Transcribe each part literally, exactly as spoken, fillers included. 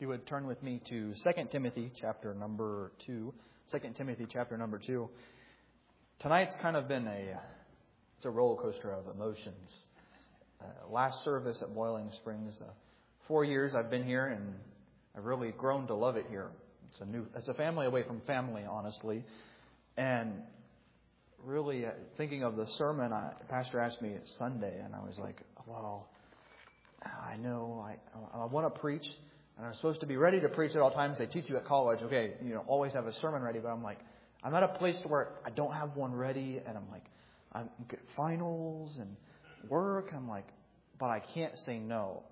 you would turn with me to Second Timothy chapter number two. Second Timothy chapter number two. Tonight's kind of been a it's a roller coaster of emotions. Uh, last service at Boiling Springs, uh, four years I've been here, and I've really grown to love it here. It's a new, it's a family away from family, honestly. And really, uh, thinking of the sermon, I, Pastor asked me Sunday, and I was like, well, I know I I want to preach. And I'm supposed to be ready to preach at all times. They teach you at college, okay, you know, always have a sermon ready. But I'm like, I'm at a place where I don't have one ready. And I'm like, I'm get finals and work. I'm like, but I can't say no.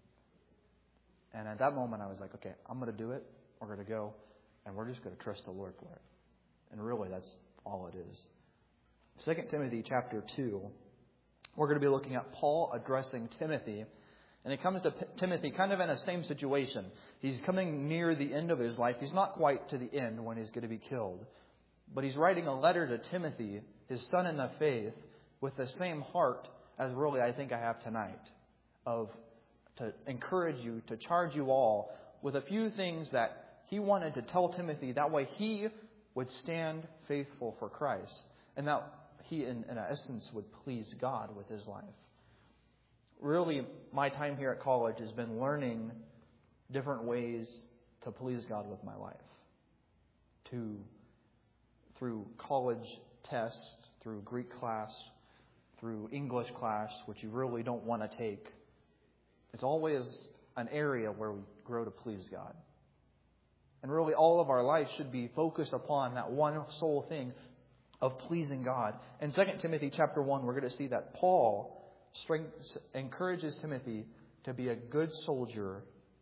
And at that moment, I was like, okay, I'm going to do it. We're going to go. And we're just going to trust the Lord for it. And really, that's all it is. Second Timothy chapter two, we're going to be looking at Paul addressing Timothy. And it comes to P- Timothy kind of in the same situation. He's coming near the end of his life. He's not quite to the end when he's going to be killed. But he's writing a letter to Timothy, his son in the faith, with the same heart as really I think I have tonight. Of to encourage you, to charge you all with a few things that he wanted to tell Timothy. That way he would stand faithful for Christ. And that he, in, in essence, would please God with his life. Really, my time here at college has been learning different ways to please God with my life. To, through college tests, through Greek class, through English class, which you really don't want to take. It's always an area where we grow to please God. And really, all of our life should be focused upon that one sole thing of pleasing God. In Second Timothy chapter one, we're going to see that Paul Strength, encourages Timothy to be a good soldier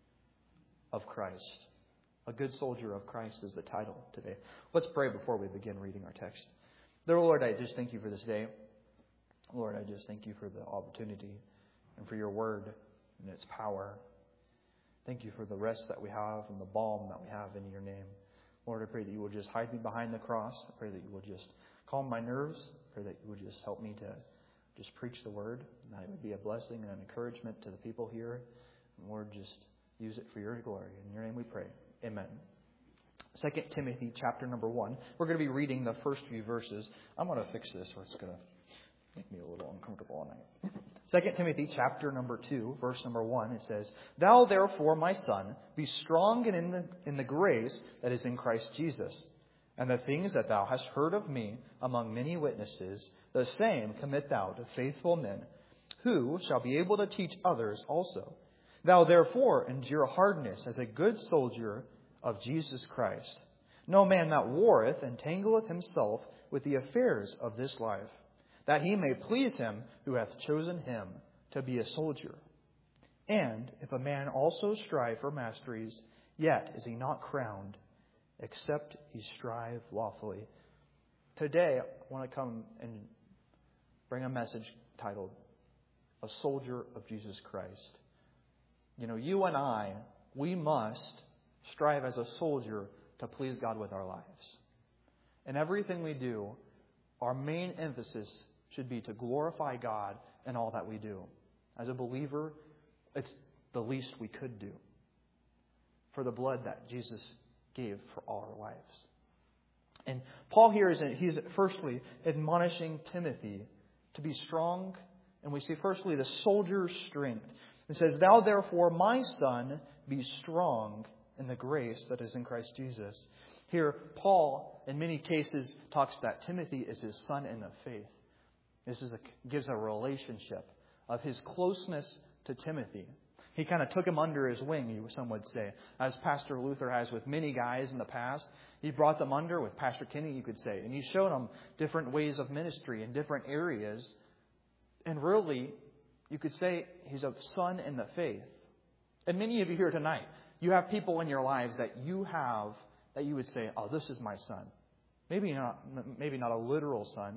of Christ. A good soldier of Christ is the title today. Let's pray before we begin reading our text. Dear Lord, I just thank you for this day. Lord, I just thank you for the opportunity and for your word and its power. Thank you for the rest that we have and the balm that we have in your name. Lord, I pray that you will just hide me behind the cross. I pray that you will just calm my nerves. I pray that you will just help me to just preach the word, and that it would be a blessing and an encouragement to the people here. And Lord, just use it for your glory. In your name we pray. Amen. Second Timothy chapter number one. We're going to be reading the first few verses. I'm going to fix this, or it's going to make me a little uncomfortable all night. Second Timothy chapter number two, verse number one, it says, Thou therefore, my son, be strong and in the, in the grace that is in Christ Jesus. And the things that thou hast heard of me among many witnesses, the same commit thou to faithful men, who shall be able to teach others also. Thou therefore endure hardness as a good soldier of Jesus Christ. No man that warreth entangleth himself with the affairs of this life, that he may please him who hath chosen him to be a soldier. And if a man also strive for masteries, yet is he not crowned, except he strive lawfully. Today, I want to come and bring a message titled, A Soldier of Jesus Christ. You know, you and I, we must strive as a soldier to please God with our lives. In everything we do, our main emphasis should be to glorify God in all that we do. As a believer, it's the least we could do for the blood that Jesus gave for all our lives. And Paul here is, he's firstly admonishing Timothy to be strong. And we see firstly the soldier's strength. It says, Thou therefore, my son, be strong in the grace that is in Christ Jesus. Here, Paul, in many cases, talks that Timothy is his son in the faith. This is a, gives a relationship of his closeness to Timothy. He kind of took him under his wing, some would say, as Pastor Luther has with many guys in the past. He brought them under with Pastor Kenny, you could say. And he showed them different ways of ministry in different areas. And really, you could say he's a son in the faith. And many of you here tonight, you have people in your lives that you have, that you would say, oh, this is my son. Maybe not, maybe not a literal son,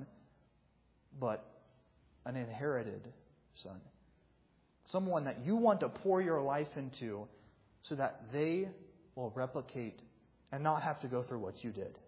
but an inherited son. Someone that you want to pour your life into so that they will replicate and not have to go through what you did.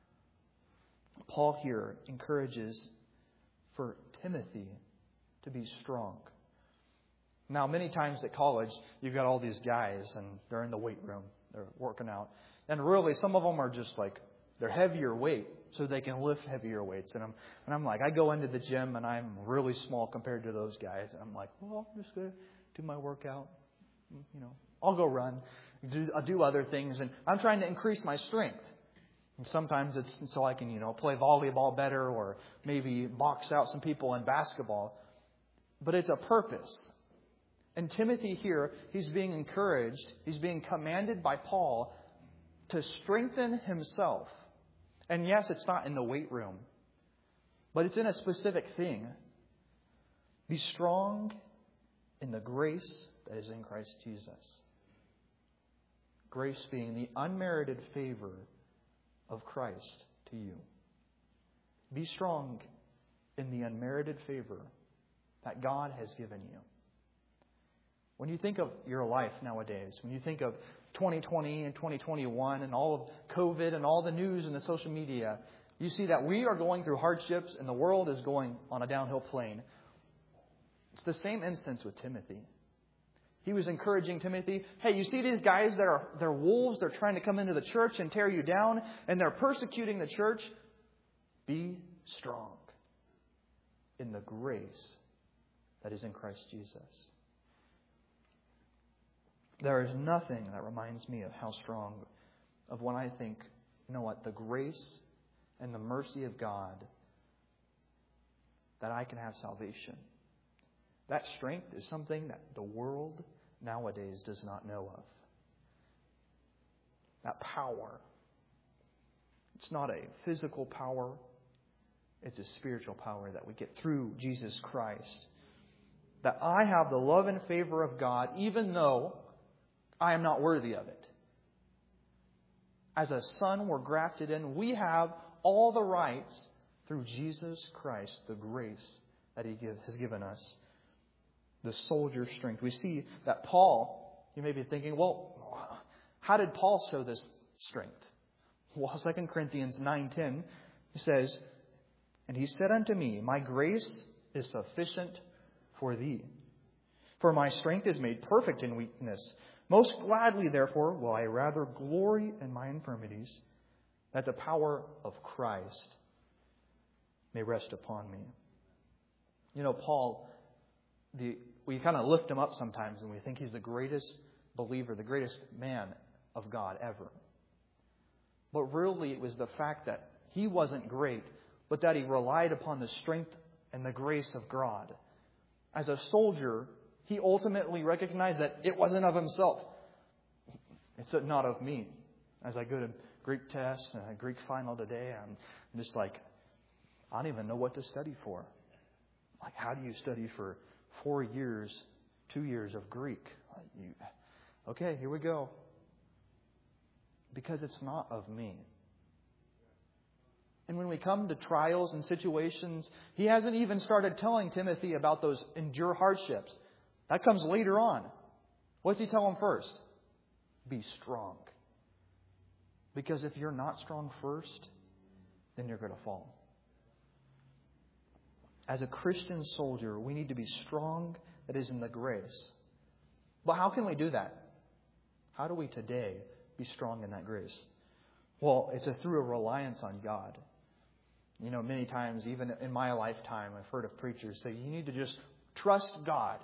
Paul here encourages for Timothy to be strong. Now, many times at college, you've got all these guys, and they're in the weight room. They're working out. And really, some of them are just like, they're heavier weight, so they can lift heavier weights. And I'm, and I'm like, I go into the gym, and I'm really small compared to those guys. And I'm like, well, I'm just going to do my workout. You know, I'll go run. Do, I'll do other things. And I'm trying to increase my strength. And sometimes it's so I can, you know, play volleyball better or maybe box out some people in basketball. But it's a purpose. And Timothy here, he's being encouraged, he's being commanded by Paul to strengthen himself. And yes, it's not in the weight room, but it's in a specific thing. Be strong in the grace that is in Christ Jesus. Grace being the unmerited favor of Christ to you. Be strong in the unmerited favor that God has given you. When you think of your life nowadays, when you think of twenty twenty and twenty twenty-one and all of COVID and all the news and the social media, you see that we are going through hardships and the world is going on a downhill plane. It's the same instance with Timothy. He was encouraging Timothy, hey, you see these guys that are they're wolves, they're trying to come into the church and tear you down, and they're persecuting the church. Be strong in the grace that is in Christ Jesus. There is nothing that reminds me of how strong, of when I think, you know what, the grace and the mercy of God, that I can have salvation. That strength is something that the world nowadays does not know of. That power. It's not a physical power. It's a spiritual power that we get through Jesus Christ. That I have the love and favor of God, even though I am not worthy of it. As a son, we're grafted in. We have all the rights through Jesus Christ, the grace that He give, has given us. The soldier strength. We see that Paul, you may be thinking, well, how did Paul show this strength? Well, Second Corinthians nine ten says, and he said unto me, my grace is sufficient for thee. For my strength is made perfect in weakness. Most gladly, therefore, will I rather glory in my infirmities, that the power of Christ may rest upon me. You know, Paul, the we kind of lift him up sometimes and we think he's the greatest believer, the greatest man of God ever. But really, it was the fact that he wasn't great, but that he relied upon the strength and the grace of God. As a soldier, he ultimately recognized that it wasn't of himself. It's not of me. As I go to Greek tests and a Greek final today, I'm just like, I don't even know what to study for. Like, how do you study for four years, two years of Greek? You, okay, here we go. Because it's not of me. And when we come to trials and situations, he hasn't even started telling Timothy about those endure hardships. That comes later on. What does he tell him first? Be strong. Because if you're not strong first, then you're going to fall. As a Christian soldier, we need to be strong that is in the grace. But how can we do that? How do we today be strong in that grace? Well, it's a, through a reliance on God. You know, many times, even in my lifetime, I've heard of preachers say, you need to just trust God.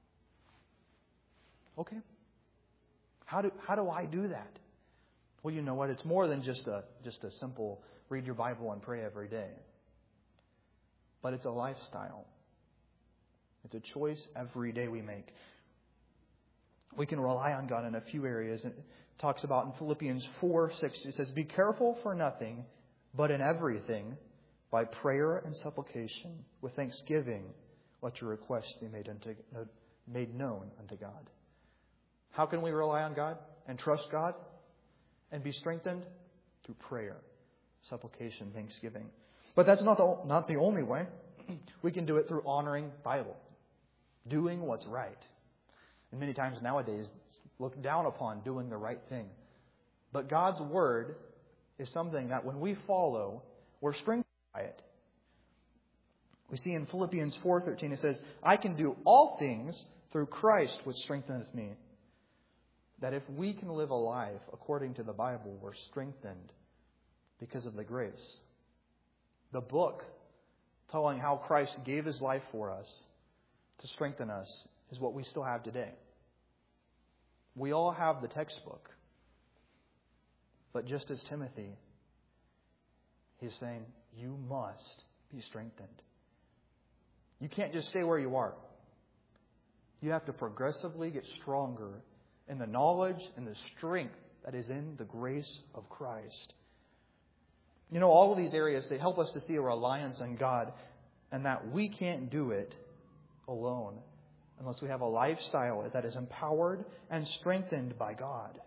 Okay. How do how do I do that? Well, you know what? It's more than just a just a simple read your Bible and pray every day. But it's a lifestyle. It's a choice every day we make. We can rely on God in a few areas. It talks about in Philippians four six, it says, be careful for nothing, but in everything, by prayer and supplication, with thanksgiving, let your requests be made unto made known unto God. How can we rely on God and trust God and be strengthened? Through prayer, supplication, thanksgiving. But that's not the, not the only way. We can do it through honoring Bible, doing what's right. And many times nowadays, it's looked down upon doing the right thing. But God's Word is something that when we follow, we're strengthened by it. We see in Philippians four thirteen, it says, I can do all things through Christ which strengtheneth me. That if we can live a life according to the Bible, we're strengthened because of the grace. The book telling how Christ gave His life for us to strengthen us is what we still have today. We all have the textbook. But just as Timothy, he's saying, you must be strengthened. You can't just stay where you are. You have to progressively get stronger in the knowledge and the strength that is in the grace of Christ. You know, all of these areas, they help us to see a reliance on God and that we can't do it alone unless we have a lifestyle that is empowered and strengthened by God.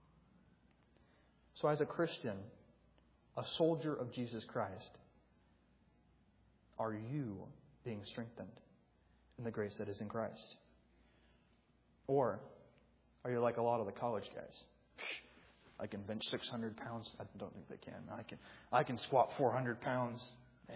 So as a Christian, a soldier of Jesus Christ, are you being strengthened in the grace that is in Christ? Or are you like a lot of the college guys? I can bench six hundred pounds. I don't think they can. I can I can squat four hundred pounds. Yeah.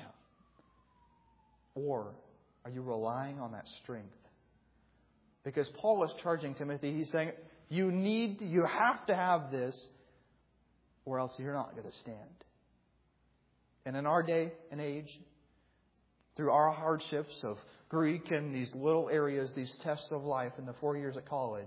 Or are you relying on that strength? Because Paul is charging Timothy. He's saying, you need, you have to have this, or else you're not going to stand. And in our day and age, through our hardships of Greek and these little areas, these tests of life in the four years at college,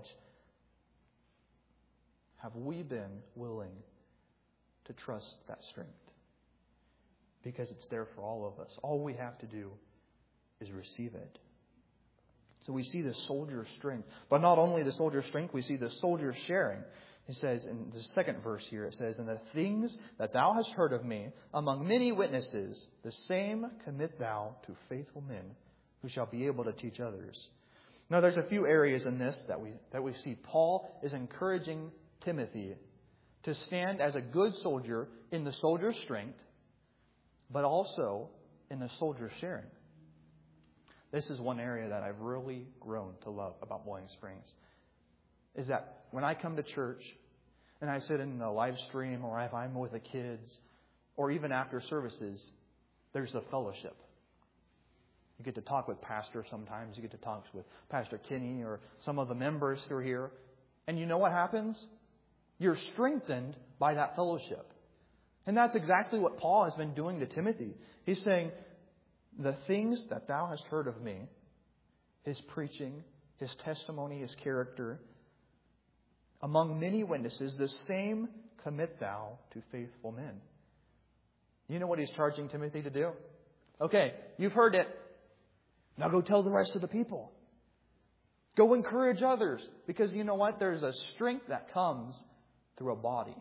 have we been willing to trust that strength? Because it's there for all of us. All we have to do is receive it. So we see the soldier's strength. But not only the soldier's strength, we see the soldier's sharing. It says in the second verse here, it says, and the things that thou hast heard of me among many witnesses, the same commit thou to faithful men who shall be able to teach others. Now there's a few areas in this that we that we see. Paul is encouraging Timothy to stand as a good soldier in the soldier's strength, but also in the soldier's sharing. This is one area that I've really grown to love about Boiling Springs. Is that when I come to church and I sit in the live stream, or if I'm with the kids, or even after services, there's a fellowship. You get to talk with Pastor sometimes. You get to talk with Pastor Kenny or some of the members through here. And you know what happens? You're strengthened by that fellowship. And that's exactly what Paul has been doing to Timothy. He's saying, the things that thou hast heard of me, his preaching, his testimony, his character, among many witnesses, the same commit thou to faithful men. You know what he's charging Timothy to do? Okay, you've heard it. Now go tell the rest of the people. Go encourage others. Because you know what? There's a strength that comes through a body.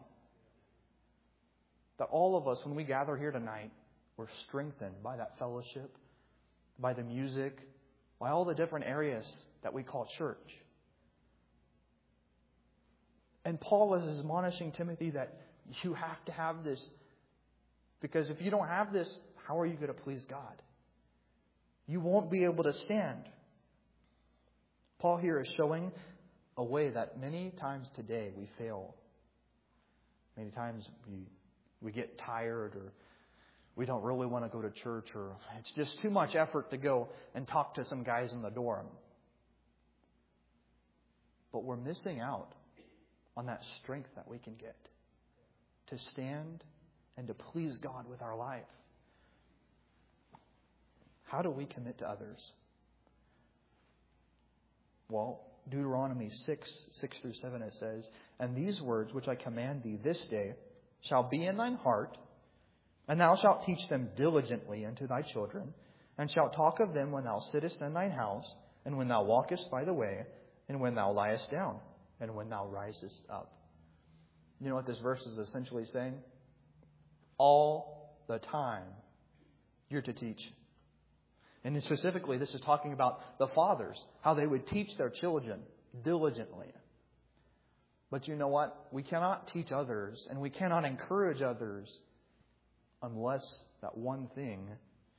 That all of us, when we gather here tonight, we're strengthened by that fellowship, by the music, by all the different areas that we call church. And Paul is admonishing Timothy that you have to have this. Because if you don't have this, how are you going to please God? You won't be able to stand. Paul here is showing a way that many times today we fail. Many times we we get tired, or we don't really want to go to church, or it's just too much effort to go and talk to some guys in the dorm. But we're missing out on that strength that we can get to stand and to please God with our life. How do we commit to others? Well, Deuteronomy six, six through seven, it says, and these words which I command thee this day shall be in thine heart, and thou shalt teach them diligently unto thy children, and shalt talk of them when thou sittest in thine house, and when thou walkest by the way, and when thou liest down, and when thou risest up. You know what this verse is essentially saying? All the time you're to teach. And specifically, this is talking about the fathers, how they would teach their children diligently. But you know what? We cannot teach others, and we cannot encourage others unless that one thing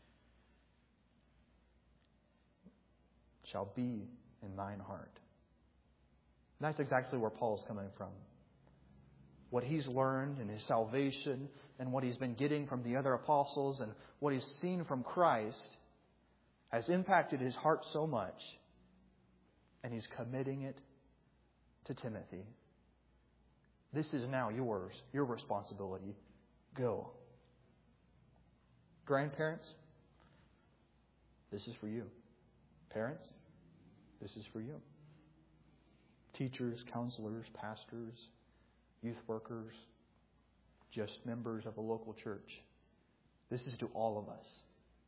shall be in thine heart. And that's exactly where Paul's coming from. What he's learned in his salvation, and what he's been getting from the other apostles, and what he's seen from Christ has impacted his heart so much. and He's committing it to Timothy. This is now yours, your responsibility. Go. Grandparents, this is for you. Parents, this is for you. Teachers, counselors, pastors, youth workers, just members of a local church. This is to all of us.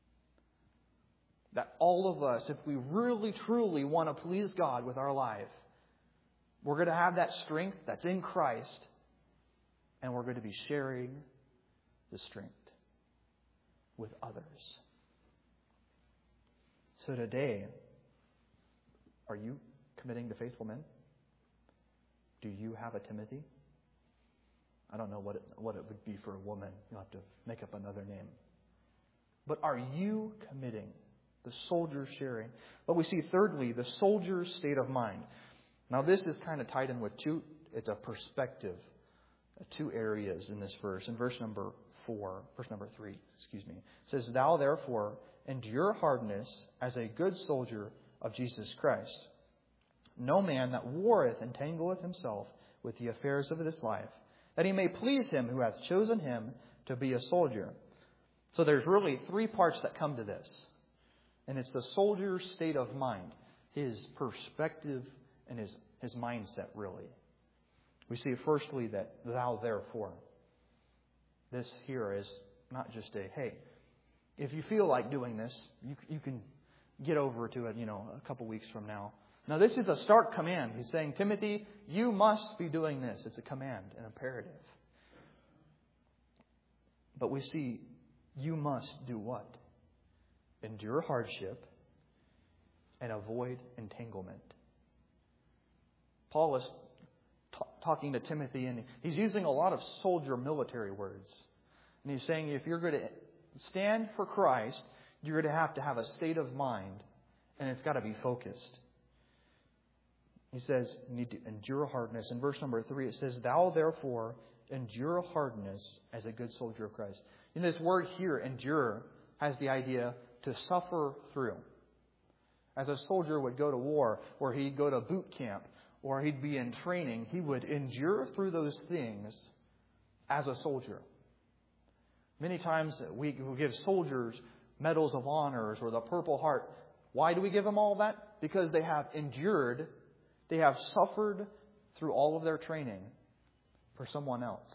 That all of us, if we really, truly want to please God with our life, we're going to have that strength that's in Christ, and we're going to be sharing the strength with others. So today, are you committing to faithful men? Do you have a Timothy? I don't know what it, what it would be for a woman. You'll have to make up another name. But are you committing? The soldier sharing. But we see thirdly, the soldier's state of mind. Now this is kind of tied in with two, it's a perspective, two areas in this verse. In verse number four, verse number three, excuse me. It says, Thou therefore endure hardness as a good soldier of Jesus Christ. No man that warreth entangleth himself with the affairs of this life, that he may please him who hath chosen him to be a soldier. So there's really three parts that come to this. And it's the soldier's state of mind, his perspective and his, his mindset, really. We see firstly that thou therefore. This here is not just a, hey, if you feel like doing this, you, you can get over to it, you know, a couple weeks from now. Now this is a stark command. He's saying, Timothy, you must be doing this. It's a command, an imperative. But we see you must do what? Endure hardship and avoid entanglement. Paul is t- talking to Timothy, and he's using a lot of soldier military words. And he's saying if you're going to stand for Christ, you're going to have to have a state of mind, and it's got to be focused. He says you need to endure hardness. In verse number three, it says, Thou therefore endure hardness as a good soldier of Christ. In this word here, endure, has the idea to suffer through. As a soldier would go to war, or he'd go to boot camp, or he'd be in training, he would endure through those things as a soldier. Many times we give soldiers medals of honors or the Purple Heart. Why do we give them all that? Because they have endured, they have suffered through all of their training for someone else.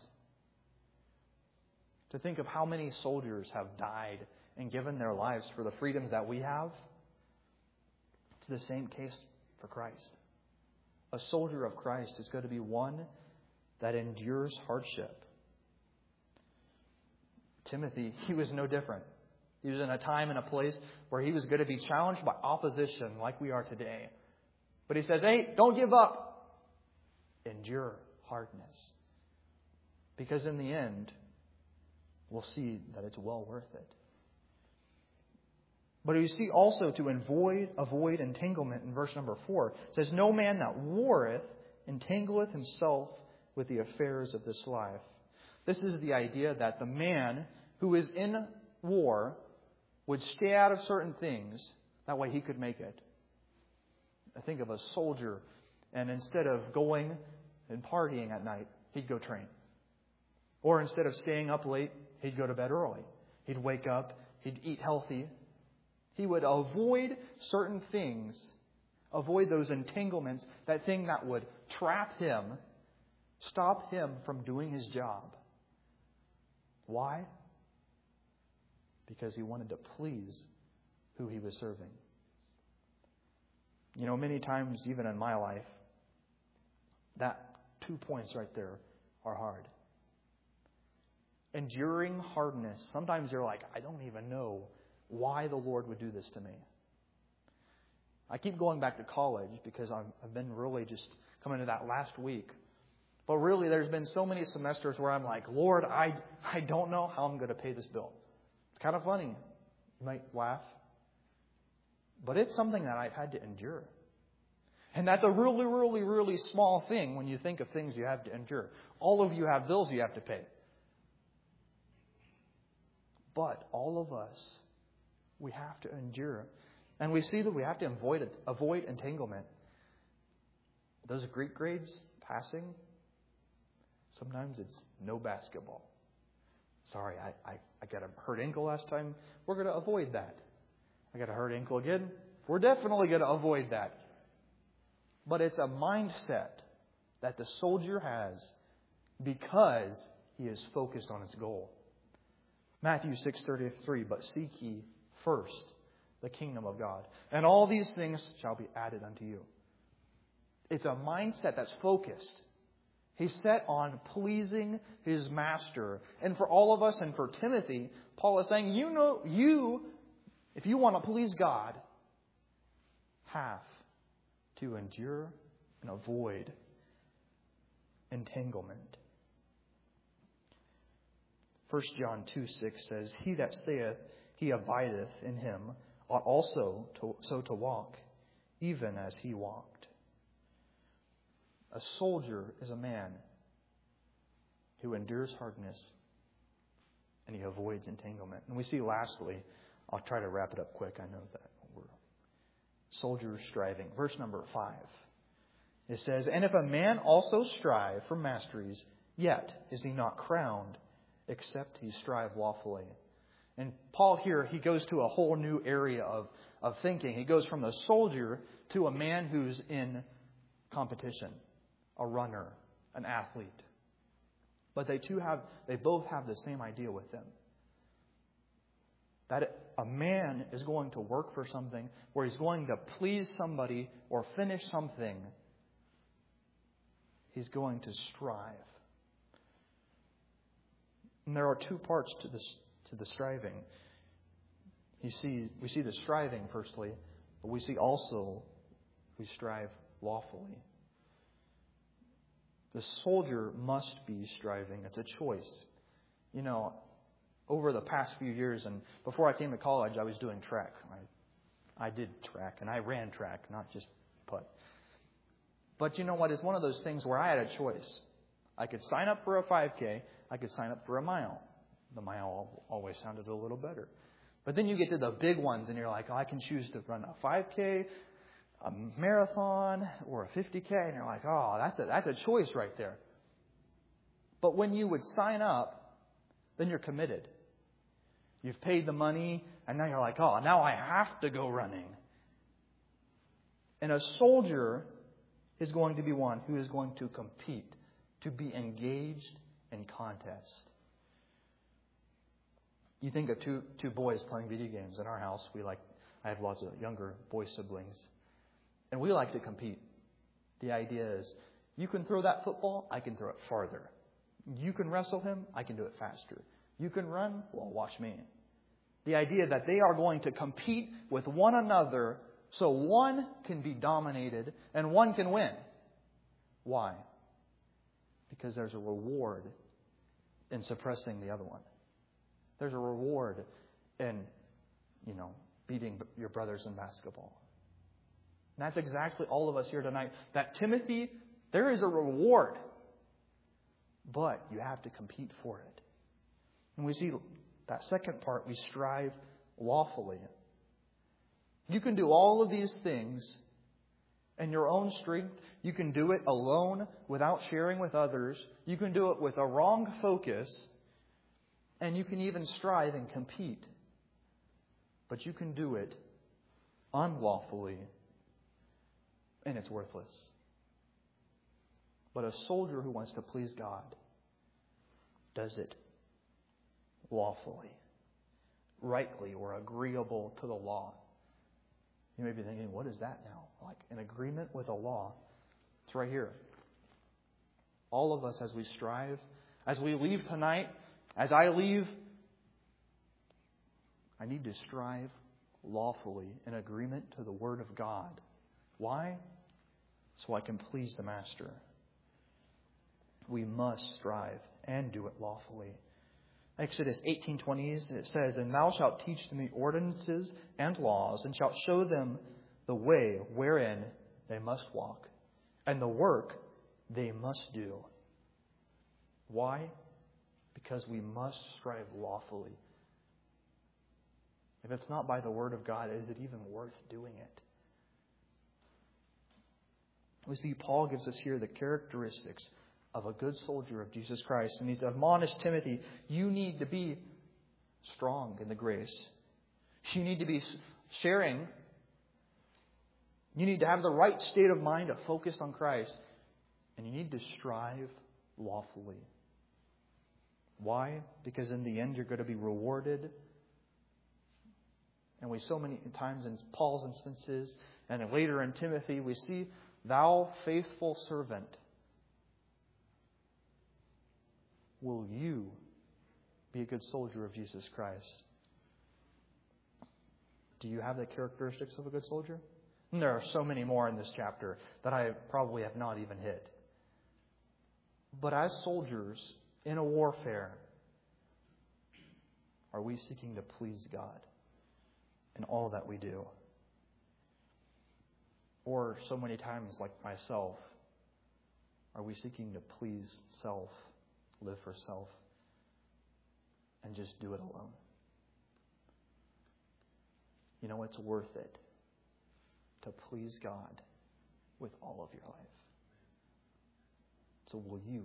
To think of how many soldiers have died and given their lives for the freedoms that we have, it's the same case for Christ. A soldier of Christ is going to be one that endures hardship. Timothy, he was no different. He was in a time and a place where he was going to be challenged by opposition like we are today. But he says, hey, don't give up. Endure hardness. Because in the end, we'll see that it's well worth it. But you see also to avoid, avoid entanglement in verse number four. It says, No man that warreth entangleth himself with the affairs of this life. This is the idea that the man who is in war would stay out of certain things. That way he could make it. I think of a soldier, and instead of going and partying at night, he'd go train. Or instead of staying up late, he'd go to bed early. He'd wake up, he'd eat healthy. He would avoid certain things, avoid those entanglements, that thing that would trap him, stop him from doing his job. Why? Because he wanted to please who he was serving. You know, many times, even in my life, that two points right there are hard. Enduring hardness. Sometimes you're like, I don't even know why the Lord would do this to me. I keep going back to college because I've, I've been really just coming to that last week. But really, there's been so many semesters where I'm like, Lord, I, I don't know how I'm going to pay this bill. It's kind of funny. You might laugh. But it's something that I've had to endure. And that's a really, really, really small thing when you think of things you have to endure. All of you have bills you have to pay. But all of us, we have to endure. And we see that we have to avoid it, avoid entanglement. Those Greek grades, passing, sometimes it's no basketball. Sorry, I, I, I got a hurt ankle last time. We're going to avoid that. I got a hurt ankle again. We're definitely going to avoid that. But it's a mindset that the soldier has because he is focused on his goal. Matthew six thirty-three, but seek ye first the kingdom of God, and all these things shall be added unto you. It's a mindset that's focused. He's set on pleasing his master. And for all of us and for Timothy, Paul is saying, you know, you, if you want to please God, have to endure and avoid entanglement. First John two six says, he that saith he abideth in him ought also to, so to walk, even as he walked. A soldier is a man who endures hardness and he avoids entanglement. And we see lastly, I'll try to wrap it up quick. I know that we're soldiers striving. Verse number five. It says, and if a man also strive for masteries, yet is he not crowned, except he strive lawfully. And Paul here, he goes to a whole new area of, of thinking. He goes from the soldier to a man who's in competition, a runner, an athlete. But they two have, they both have the same idea with them. That a man is going to work for something where he's going to please somebody or finish something. He's going to strive. And there are two parts to this to the striving. You see, we see the striving firstly, but we see also we strive lawfully. The soldier must be striving. It's a choice. You know, over the past few years, and before I came to college, I was doing track. I, I did track, and I ran track, not just putt. But you know what? It's one of those things where I had a choice. I could sign up for a five K. I could sign up for a mile. The mile always sounded a little better. But then you get to the big ones, and you're like, oh, I can choose to run a five K, a marathon, or a fifty K. And you're like, oh, that's a, that's a choice right there. But when you would sign up, then you're committed. You've paid the money, and now you're like, oh, now I have to go running. And a soldier is going to be one who is going to compete, to be engaged in contest. You think of two two boys playing video games in our house. We like I have lots of younger boy siblings, and we like to compete. The idea is, you can throw that football, I can throw it farther. You can wrestle him, I can do it faster. You can run, well, watch me. The idea that they are going to compete with one another so one can be dominated and one can win. Why? Because there's a reward in suppressing the other one. There's a reward in, you know, beating your brothers in basketball. And that's exactly all of us here tonight. That Timothy, there is a reward, but you have to compete for it. And we see that second part, we strive lawfully. You can do all of these things in your own strength. You can do it alone without sharing with others. You can do it with a wrong focus. And you can even strive and compete. But you can do it unlawfully, and it's worthless. But a soldier who wants to please God does it lawfully, rightly, or agreeable to the law. You may be thinking, what is that now? Like an agreement with a law. It's right here. All of us, as we strive, as we leave tonight, as I leave, I need to strive lawfully in agreement to the Word of God. Why? So I can please the Master. We must strive and do it lawfully. Exodus eighteen twenty, it says, and thou shalt teach them the ordinances and laws, and shalt show them the way wherein they must walk, and the work they must do. Why? Because we must strive lawfully. If it's not by the Word of God, is it even worth doing it? We see Paul gives us here the characteristics of a good soldier of Jesus Christ. And he's admonished Timothy, you need to be strong in the grace. You need to be sharing. You need to have the right state of mind to focus on Christ. And you need to strive lawfully. Why? Because in the end you're going to be rewarded. And we so many times in Paul's instances and later in Timothy, we see, thou faithful servant, will you be a good soldier of Jesus Christ? Do you have the characteristics of a good soldier? And there are so many more in this chapter that I probably have not even hit. But as soldiers in a warfare, are we seeking to please God in all that we do? Or so many times, like myself, are we seeking to please self, live for self, and just do it alone? You know, it's worth it to please God with all of your life. So will you